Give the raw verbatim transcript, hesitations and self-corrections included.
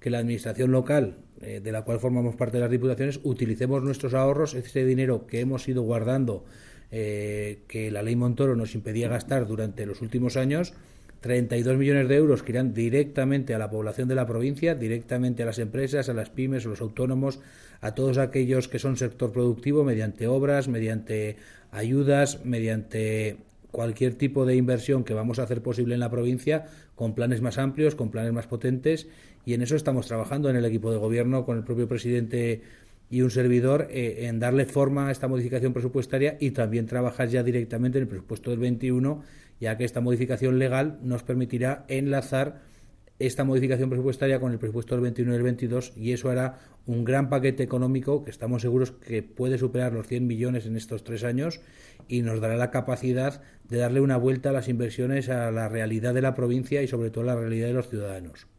que la administración local, eh, de la cual formamos parte de las diputaciones, utilicemos nuestros ahorros, ese dinero que hemos ido guardando, eh, que la ley Montoro nos impedía gastar durante los últimos años, treinta y dos millones de euros que irán directamente a la población de la provincia, directamente a las empresas, a las pymes, a los autónomos, a todos aquellos que son sector productivo, mediante obras, mediante ayudas, mediante cualquier tipo de inversión que vamos a hacer posible en la provincia, con planes más amplios, con planes más potentes, y en eso estamos trabajando en el equipo de gobierno, con el propio presidente y un servidor, eh, en darle forma a esta modificación presupuestaria y también trabajar ya directamente en el presupuesto del veintiuno, ya que esta modificación legal nos permitirá enlazar esta modificación presupuestaria con el presupuesto del veintiuno y del veintidós, y eso hará un gran paquete económico que estamos seguros que puede superar los cien millones en estos tres años y nos dará la capacidad de darle una vuelta a las inversiones, a la realidad de la provincia y sobre todo a la realidad de los ciudadanos.